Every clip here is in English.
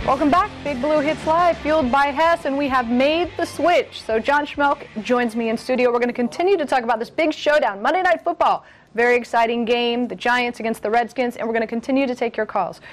Welcome back. Big Blue Hits Live, fueled by Hess, and we have made the switch. So John Schmelk joins me in studio. We're going to continue to talk about this big showdown, Monday Night Football. Very exciting game, the Giants against the Redskins, and we're going to continue to take your calls.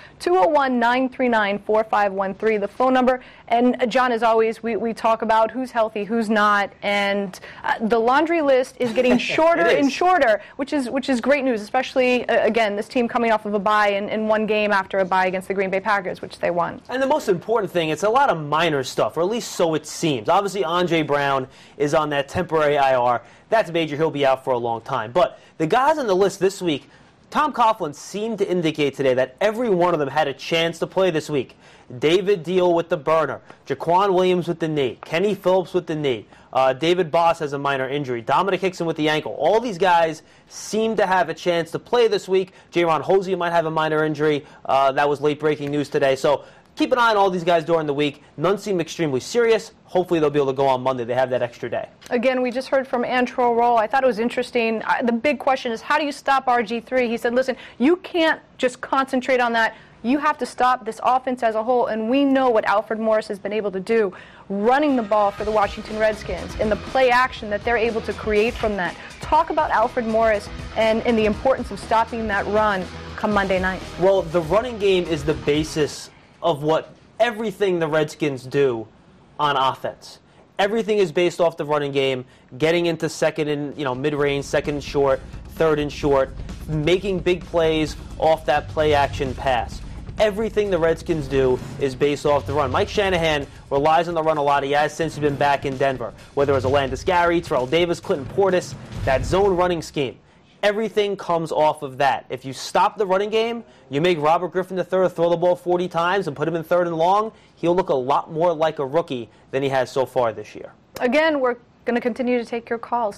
201-939-4513, the phone number. And John, as always, we talk about who's healthy, who's not, and the laundry list is getting shorter and shorter, which is great news, especially, again, this team coming off of a bye in one game after a bye against the Green Bay Packers, which they won. And the most important thing, it's a lot of minor stuff, or at least so it seems. Obviously, Andre Brown is on that temporary IR. That's major. He'll be out for a long time. But the guys on the list this week, Tom Coughlin seemed to indicate today that every one of them had a chance to play this week. David Deal with the burner, Jaquan Williams with the knee, Kenny Phillips with the knee, David Boss has a minor injury, Dominic Hickson with the ankle. All these guys seem to have a chance to play this week. Jaron Hosea might have a minor injury. That was late-breaking news today. So keep an eye on all these guys during the week. None seem extremely serious. Hopefully they'll be able to go on Monday. They have that extra day. Again, we just heard from Antrel Roll. I thought it was interesting. The big question is, how do you stop RG3? He said, listen, you can't just concentrate on that. You have to stop this offense as a whole, and we know what Alfred Morris has been able to do running the ball for the Washington Redskins and the play action that they're able to create from that. Talk about Alfred Morris and the importance of stopping that run come Monday night. Well, the running game is the basis of what everything the Redskins do on offense. Everything is based off the running game, getting into second and mid-range, second and short, third and short, making big plays off that play action pass. Everything the Redskins do is based off the run. Mike Shanahan relies on the run a lot. He has since he's been back in Denver. Whether it was Alandis Gary, Terrell Davis, Clinton Portis, that zone running scheme. Everything comes off of that. If you stop the running game, you make Robert Griffin III throw the ball 40 times and put him in third and long, he'll look a lot more like a rookie than he has so far this year. Again, we're going to continue to take your calls.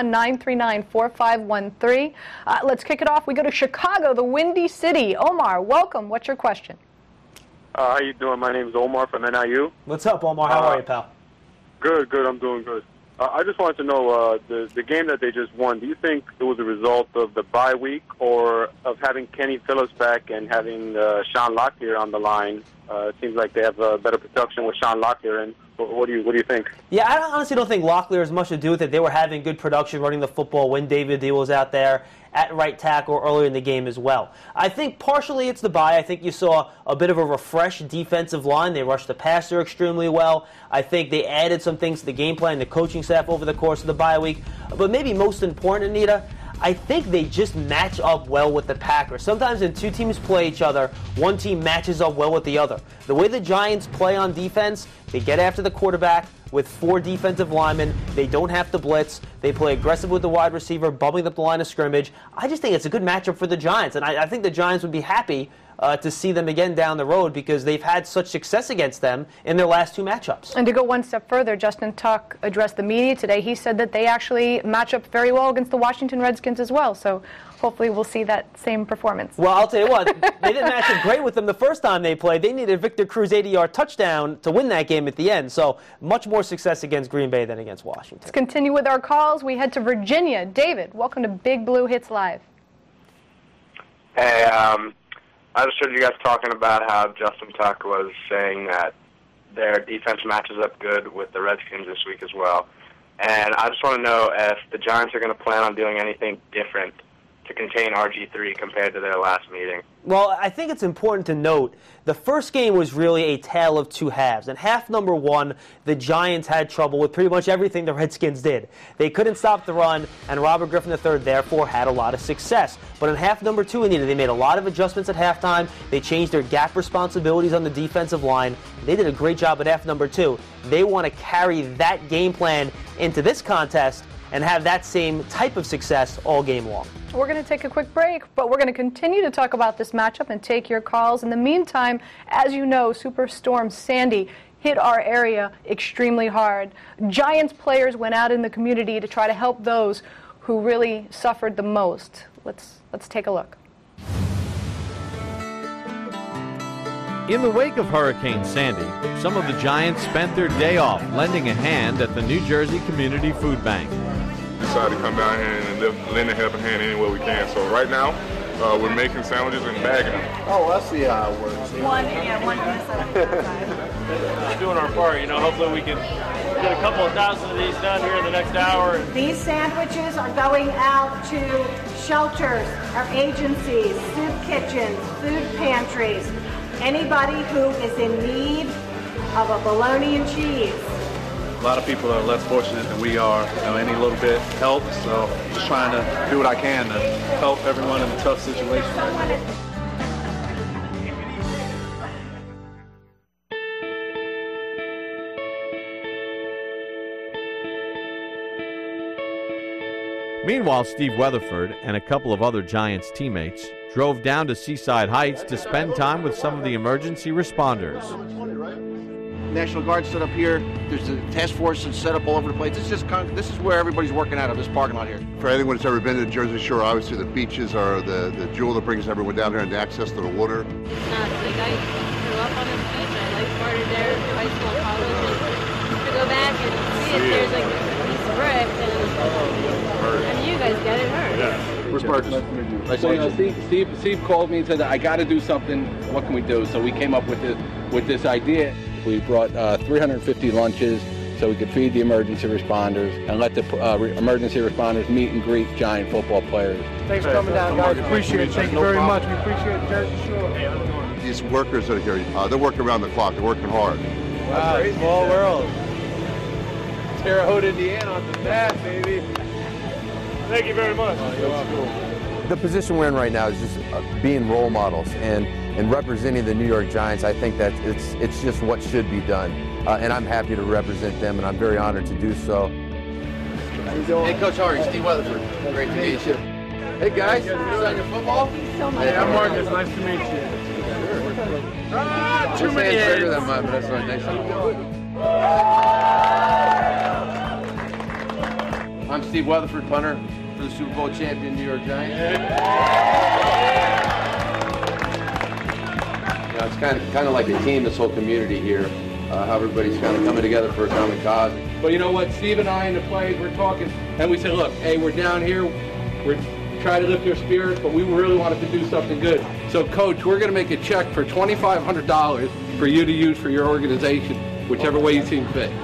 201-939-4513. Let's kick it off. We go to Chicago, the Windy City. Omar, welcome. What's your question? How you doing? My name is Omar from NIU. What's up, Omar? How are you, pal? Good. I'm doing good. I just wanted to know, the game that they just won, do you think it was a result of the bye week or of having Kenny Phillips back and having Sean Locklear on the line? It seems like they have better production with Sean Locklear. And what do you think? Yeah, I honestly don't think Locklear has much to do with it. They were having good production running the football when David Deal was out there at right tackle earlier in the game as well. I think partially it's the bye. I think you saw a bit of a refreshed defensive line. They rushed the passer extremely well. I think they added some things to the game plan, the coaching staff over the course of the bye week. But maybe most important, Anita, I think they just match up well with the Packers. Sometimes when two teams play each other, one team matches up well with the other. The way the Giants play on defense, they get after the quarterback with 4 defensive linemen. They don't have to blitz. They play aggressive with the wide receiver, bubbling up the line of scrimmage. I just think it's a good matchup for the Giants, and I think the Giants would be happy to see them again down the road because they've had such success against them in their last 2 matchups. And to go one step further, Justin Tuck addressed the media today. He said that they actually match up very well against the Washington Redskins as well. So hopefully we'll see that same performance. Well, I'll tell you what, they didn't match up great with them the first time they played. They needed Victor Cruz 80-yard touchdown to win that game at the end. So much more success against Green Bay than against Washington. Let's continue with our calls. We head to Virginia. David, welcome to Big Blue Hits Live. Hey, I just heard you guys talking about how Justin Tuck was saying that their defense matches up good with the Redskins this week as well. And I just want to know if the Giants are going to plan on doing anything different to contain RG3 compared to their last meeting. Well, I think it's important to note the first game was really a tale of 2 halves. In half number 1, the Giants had trouble with pretty much everything the Redskins did. They couldn't stop the run, and Robert Griffin III therefore had a lot of success. But in half number 2, Anita, they made a lot of adjustments at halftime. They changed their gap responsibilities on the defensive line. They did a great job at half number 2. They want to carry that game plan into this contest and have that same type of success all game long. We're going to take a quick break, but we're going to continue to talk about this matchup and take your calls. In the meantime, as you know, Superstorm Sandy hit our area extremely hard. Giants players went out in the community to try to help those who really suffered the most. Let's take a look. In the wake of Hurricane Sandy, some of the Giants spent their day off lending a hand at the New Jersey Community Food Bank. Decided to come down here and lend a helping hand any way we can. So right now, We're making sandwiches and bagging them. Oh, I see how it works. One on the side. Just doing our part, hopefully we can get a couple of thousand of these done here in the next hour. These sandwiches are going out to shelters, our agencies, soup kitchens, food pantries, anybody who is in need of a bologna and cheese. A lot of people are less fortunate than we are. Any little bit helps, so just trying to do what I can to help everyone in a tough situation. Meanwhile, Steve Weatherford and a couple of other Giants teammates drove down to Seaside Heights to spend time with some of the emergency responders. National Guard set up here. There's a task force that's set up all over the place. This is where everybody's working out of, this parking lot here. For anyone that's ever been to the Jersey Shore, obviously the beaches are the jewel that brings everyone down here and access to the water. I grew up on the beach. I started there, high school, college, and to go back and see it, there's like a piece of brick, and you guys get it hurt. Yeah. Where's Marcus? So, Steve called me and said, I got to do something. What can we do? So we came up with this idea. We brought 350 lunches so we could feed the emergency responders and let the emergency responders meet and greet Giant football players. Thanks for coming down, guys. Appreciate it. Thank you very much. We appreciate it, Jersey Shore. These workers that are here, they're working around the clock. They're working hard. Wow, small world. Terre Haute, Indiana on the map, baby. Thank you very much. The position we're in right now is just being role models and representing the New York Giants. I think that it's just what should be done, and I'm happy to represent them, and I'm very honored to do so. Hey, Coach Hardy, Steve Weatherford. Great to meet you. Hey, guys, you on your football? Hey, I'm Marcus. Nice to meet you. Too many bigger than mine, but that's right. Nice to meet you. I'm Steve Weatherford, punter for the Super Bowl champion New York Giants. It's kind of like a team, this whole community here. How everybody's kind of coming together for a common cause. But you know what? Steve and I and the players, we're talking, and we said, look, hey, we're down here. We're trying to lift your spirits, but we really wanted to do something good. So, Coach, we're going to make a check for $2,500 for you to use for your organization, whichever way you seem fit.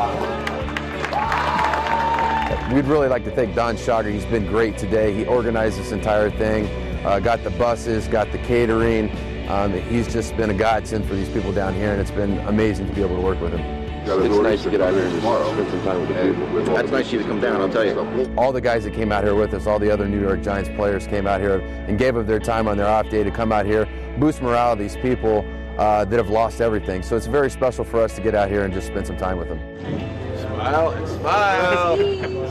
We'd really like to thank Don Schauger. He's been great today. He organized this entire thing, got the buses, got the catering. He's just been a godsend for these people down here, and it's been amazing to be able to work with him. It's nice to get out here and spend some time with the people. That's nice of you to come down, I'll tell you. All the guys that came out here with us, all the other New York Giants players came out here and gave up their time on their off day to come out here, boost morale of these people that have lost everything. So it's very special for us to get out here and just spend some time with them. Smile and smile.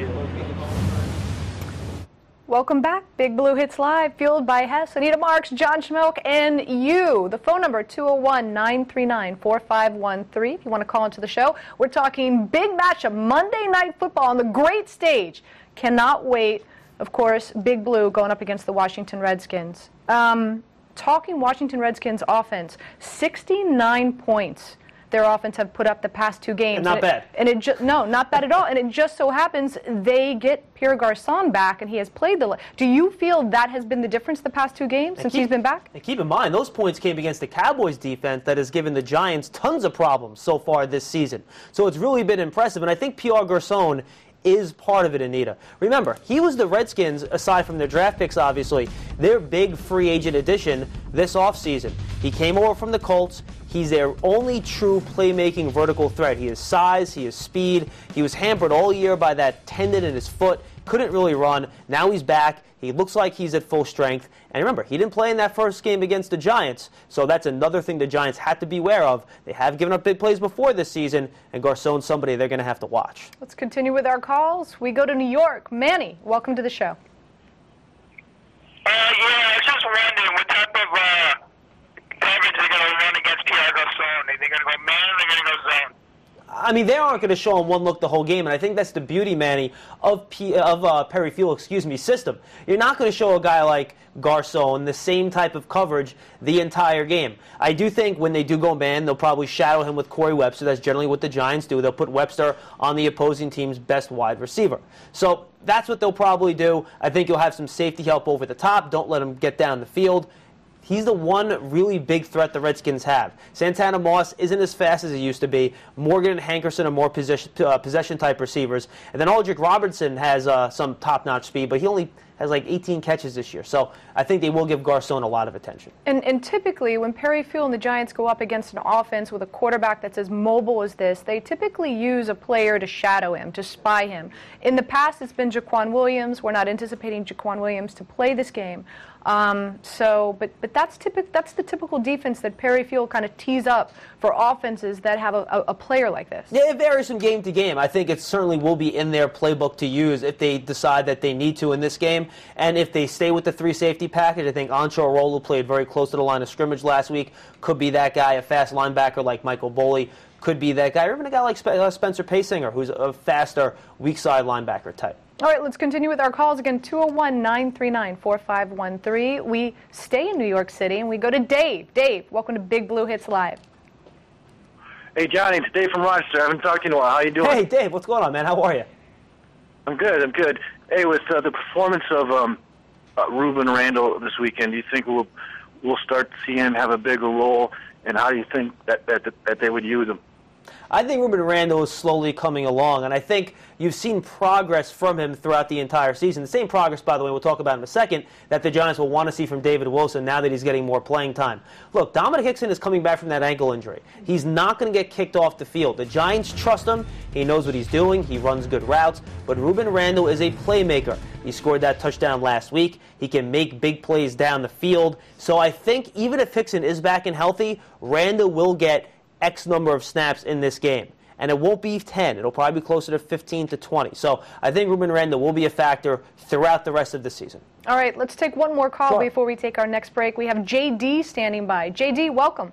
Welcome back. Big Blue Hits Live, fueled by Hess, Anita Marks, John Schmelk, and you. The phone number, 201-939-4513, if you want to call into the show. We're talking big matchup, Monday Night Football on the great stage. Cannot wait. Of course, Big Blue going up against the Washington Redskins. Talking Washington Redskins offense, 69 points. Their offense have put up the past two games. And not bad. No, not bad at all. And it just so happens they get Pierre Garçon back, and he has played the. Do you feel that has been the difference the past two games since he's been back? And keep in mind, those points came against the Cowboys defense that has given the Giants tons of problems so far this season. So it's really been impressive, and I think Pierre Garçon is part of it, Anita. Remember, he was the Redskins, aside from their draft picks, obviously, their big free agent addition this offseason. He came over from the Colts. He's their only true playmaking vertical threat. He has size, he has speed. He was hampered all year by that tendon in his foot. Couldn't really run. Now he's back. He looks like he's at full strength. And remember, he didn't play in that first game against the Giants, so that's another thing the Giants had to be aware of. They have given up big plays before this season, and Garçon's somebody they're going to have to watch. Let's continue with our calls. We go to New York. Manny, welcome to the show. Yeah, I was just wondering what type of coverage they're going to run against Pierre Garçon. Are they going to go man or are they going to go zone? I mean, they aren't going to show him one look the whole game, and I think that's the beauty, Manny, of Perry Fewell's system. You're not going to show a guy like Garcon the same type of coverage the entire game. I do think when they do go man, they'll probably shadow him with Corey Webster. That's generally what the Giants do. They'll put Webster on the opposing team's best wide receiver. So that's what they'll probably do. I think you'll have some safety help over the top. Don't let him get down the field. He's the one really big threat the Redskins have. Santana Moss isn't as fast as he used to be. Morgan and Hankerson are more possession-type receivers. And then Aldrick Robertson has some top-notch speed, but he only has like 18 catches this year. So I think they will give Garcon a lot of attention. And typically, when Perry Fewell and the Giants go up against an offense with a quarterback that's as mobile as this, they typically use a player to shadow him, to spy him. In the past, it's been Jaquan Williams. We're not anticipating Jaquan Williams to play this game. But that's the typical defense that Perry Fewell kind of tees up for offenses that have a player like this. Yeah, it varies from game to game. I think it certainly will be in their playbook to use if they decide that they need to in this game. And if they stay with the 3-safety package, I think Ancho Rolo played very close to the line of scrimmage last week. Could be that guy, a fast linebacker like Michael Boley. Could be that guy, or even a guy like Spencer Pasinger, who's a faster, weak side linebacker type. All right, let's continue with our calls again. 201-939-4513. We stay in New York City and we go to Dave. Dave, welcome to Big Blue Hits Live. Hey, Johnny, it's Dave from Rochester. I haven't talked to you in a while. How you doing? Hey, Dave, what's going on, man? How are you? I'm good. Hey, with the performance of Rueben Randle this weekend, do you think we'll start to see him have a bigger role, and how do you think that they would use him? I think Rueben Randle is slowly coming along, and I think you've seen progress from him throughout the entire season. The same progress, by the way, we'll talk about in a second, that the Giants will want to see from David Wilson now that he's getting more playing time. Look, Dominic Hickson is coming back from that ankle injury. He's not going to get kicked off the field. The Giants trust him. He knows what he's doing. He runs good routes. But Rueben Randle is a playmaker. He scored that touchdown last week. He can make big plays down the field. So I think even if Hickson is back and healthy, Randle will get X number of snaps in this game. And it won't be 10. It'll probably be closer to 15 to 20. So I think Rueben Randle will be a factor throughout the rest of the season. All right, let's take one more call before we take our next break. We have JD standing by. JD, welcome.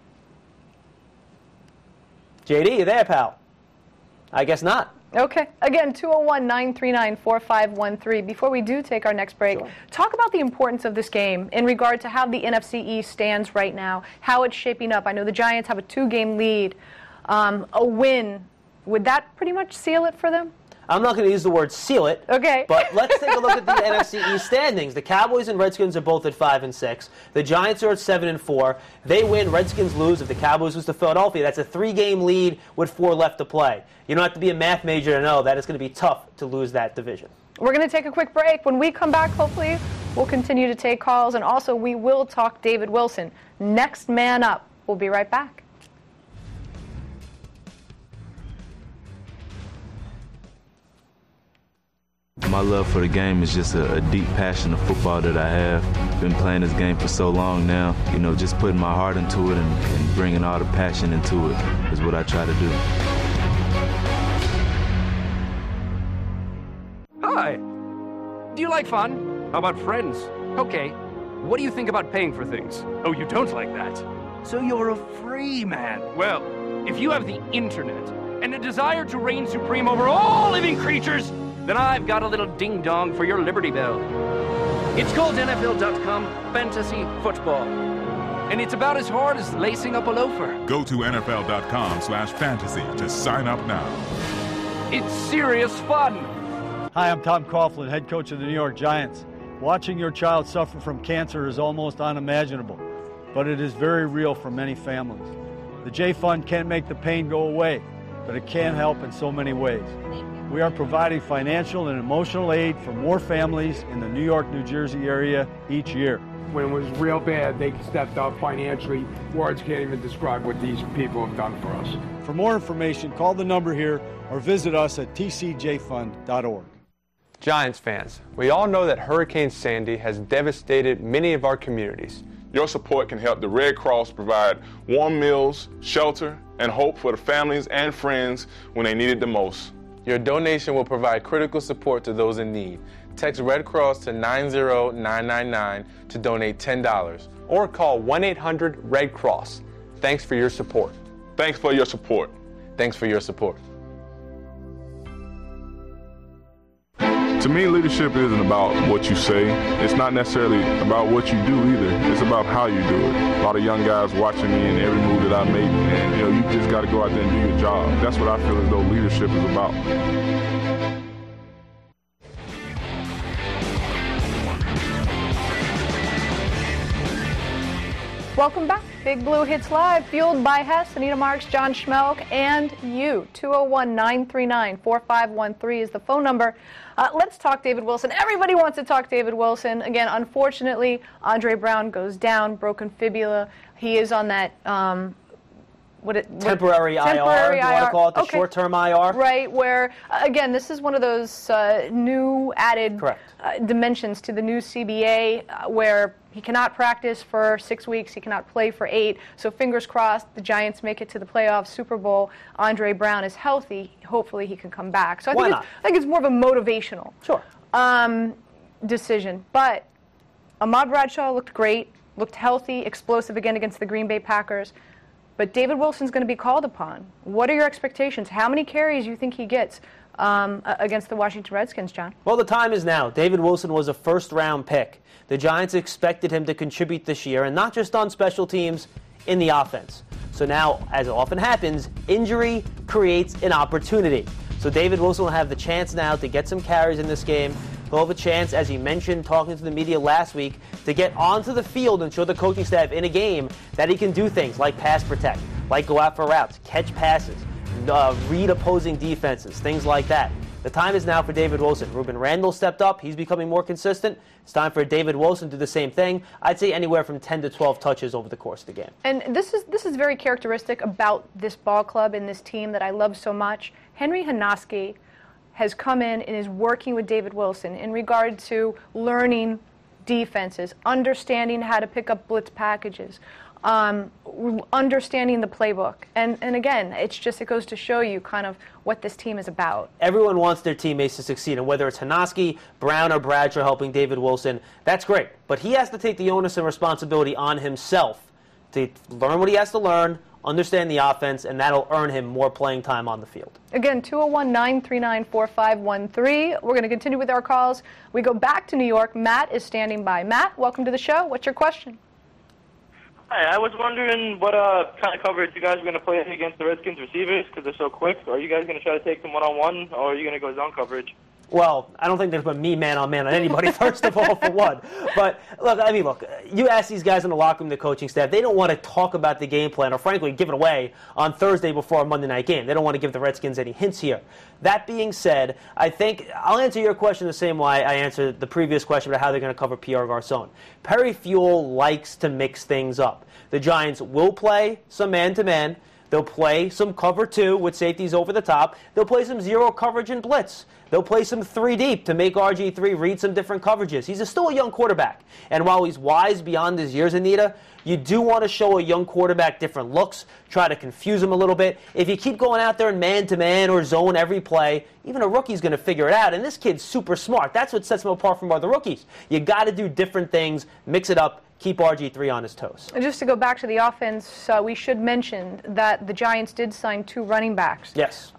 JD, you there, pal? I guess not. Okay. Again, 201-939-4513. Before we do take our next break, talk about the importance of this game in regard to how the NFC East stands right now, how it's shaping up. I know the Giants have a 2-game lead. A win, would that pretty much seal it for them? I'm not going to use the word seal it. Okay. But let's take a look at the NFC East standings. The Cowboys and Redskins are both at 5-6. The Giants are at 7-4. They win, Redskins lose. If the Cowboys lose to Philadelphia, that's a 3-game lead with 4 left to play. You don't have to be a math major to know that it's going to be tough to lose that division. We're going to take a quick break. When we come back, hopefully, we'll continue to take calls. And also, we will talk David Wilson. Next man up. We'll be right back. My love for the game is just a deep passion of football that I have. Been playing this game for so long now. You know, just putting my heart into it and bringing all the passion into it is what I try to do. Hi. Do you like fun? How about friends? Okay. What do you think about paying for things? Oh, you don't like that. So you're a free man. Well, if you have the internet and a desire to reign supreme over all living creatures, then I've got a little ding-dong for your Liberty Bell. It's called NFL.com Fantasy Football. And it's about as hard as lacing up a loafer. Go to NFL.com/fantasy to sign up now. It's serious fun. Hi, I'm Tom Coughlin, head coach of the New York Giants. Watching your child suffer from cancer is almost unimaginable, but it is very real for many families. The J Fund can't make the pain go away, but it can help in so many ways. We are providing financial and emotional aid for more families in the New York, New Jersey area each year. When it was real bad, they stepped up financially. Words can't even describe what these people have done for us. For more information, call the number here or visit us at tcjfund.org. Giants fans, we all know that Hurricane Sandy has devastated many of our communities. Your support can help the Red Cross provide warm meals, shelter, and hope for the families and friends when they need it the most. Your donation will provide critical support to those in need. Text Red Cross to 90999 to donate $10 or call 1-800-RED-CROSS. Thanks for your support. Thanks for your support. Thanks for your support. To me, leadership isn't about what you say. It's not necessarily about what you do either. It's about how you do it. A lot of young guys watching me in every move that I make, and you just got to go out there and do your job. That's what I feel as though leadership is about. Welcome back. Big Blue Hits Live, fueled by Hess, Anita Marks, John Schmelk, and you. 201-939-4513 is the phone number. Let's talk David Wilson. Everybody wants to talk David Wilson. Again, unfortunately, Andre Brown goes down, broken fibula. He is on that temporary IR, you want to call it the short-term IR? Right, where, again, this is one of those new added dimensions to the new CBA where he cannot practice for 6 weeks, he cannot play for 8. So fingers crossed the Giants make it to the playoffs, Super Bowl. Andre Brown is healthy. Hopefully he can come back. So I think it's more of a motivational decision. But Ahmad Bradshaw looked great, looked healthy, explosive again against the Green Bay Packers. But David Wilson's going to be called upon. What are your expectations? How many carries do you think he gets against the Washington Redskins, John? Well, the time is now. David Wilson was a first-round pick. The Giants expected him to contribute this year, and not just on special teams, in the offense. So now, as it often happens, injury creates an opportunity. So David Wilson will have the chance now to get some carries in this game. He'll have a chance, as he mentioned, talking to the media last week, to get onto the field and show the coaching staff in a game that he can do things like pass protect, like go out for routes, catch passes, read opposing defenses, things like that. The time is now for David Wilson. Ruben Randle stepped up. He's becoming more consistent. It's time for David Wilson to do the same thing. I'd say anywhere from 10 to 12 touches over the course of the game. And this is very characteristic about this ball club and this team that I love so much. Henry Hanoski has come in and is working with David Wilson in regard to learning defenses, understanding how to pick up blitz packages, understanding the playbook. And again, it goes to show you kind of what this team is about. Everyone wants their teammates to succeed, and whether it's Hanoski, Brown, or Bradshaw helping David Wilson, that's great. But he has to take the onus and responsibility on himself to learn what he has to learn, understand the offense, and that'll earn him more playing time on the field. Again, 201-939-4513. We're going to continue with our calls. We go back to New York. Matt is standing by. Matt, welcome to the show. What's your question? Hi, I was wondering what kind of coverage you guys are going to play against the Redskins receivers because they're so quick. Are you guys going to try to take them one-on-one, or are you going to go zone coverage? Well, I don't think there's been me man-on-man on anybody, first of all, for one. But, look, you ask these guys in the locker room, the coaching staff, they don't want to talk about the game plan or, frankly, give it away on Thursday before a Monday night game. They don't want to give the Redskins any hints here. That being said, I think I'll answer your question the same way I answered the previous question about how they're going to cover Pierre Garçon. Perry Fewell likes to mix things up. The Giants will play some man-to-man. They'll play some cover 2 with safeties over the top. They'll play some zero coverage and blitz. They'll play some 3 deep to make RG3 read some different coverages. He's still a young quarterback. And while he's wise beyond his years, Anita, you do want to show a young quarterback different looks, try to confuse him a little bit. If you keep going out there in man-to-man or zone every play, even a rookie's going to figure it out. And this kid's super smart. That's what sets him apart from other rookies. You got to do different things, mix it up, keep RG3 on his toes. And just to go back to the offense, we should mention that the Giants did sign 2 running backs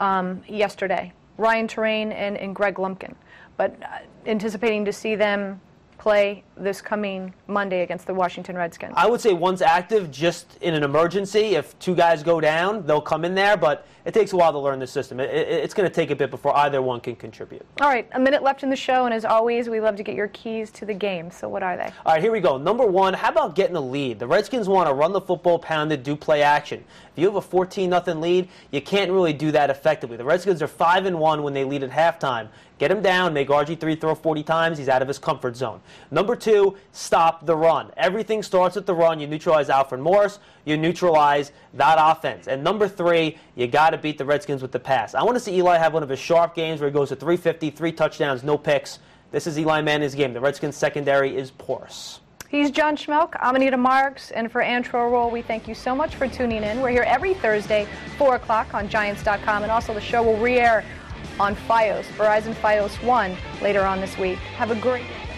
yesterday, Ryan Terrain and Greg Lumpkin. But anticipating to see them play this coming Monday against the Washington Redskins. I would say one's active just in an emergency. If 2 guys go down, they'll come in there, but it takes a while to learn the system. It's going to take a bit before either one can contribute. All right, a minute left in the show, and as always, we love to get your keys to the game. So what are they? All right, here we go. Number 1, how about getting a lead? The Redskins want to run the football, pound it, do play action. If you have a 14-0 lead, you can't really do that effectively. The Redskins are 5-1 when they lead at halftime. Get him down, make RG3 throw 40 times. He's out of his comfort zone. Number 2, stop the run. Everything starts with the run. You neutralize Alfred Morris. You neutralize that offense. And number 3, you got to beat the Redskins with the pass. I want to see Eli have one of his sharp games where he goes to 350, 3 touchdowns, no picks. This is Eli Manning's game. The Redskins secondary is porous. He's John Schmelk. I'm Anita Marks. And for Antro Roll, we thank you so much for tuning in. We're here every Thursday, 4 o'clock on Giants.com. And also the show will re-air on Fios, Verizon Fios 1, later on this week. Have a great day.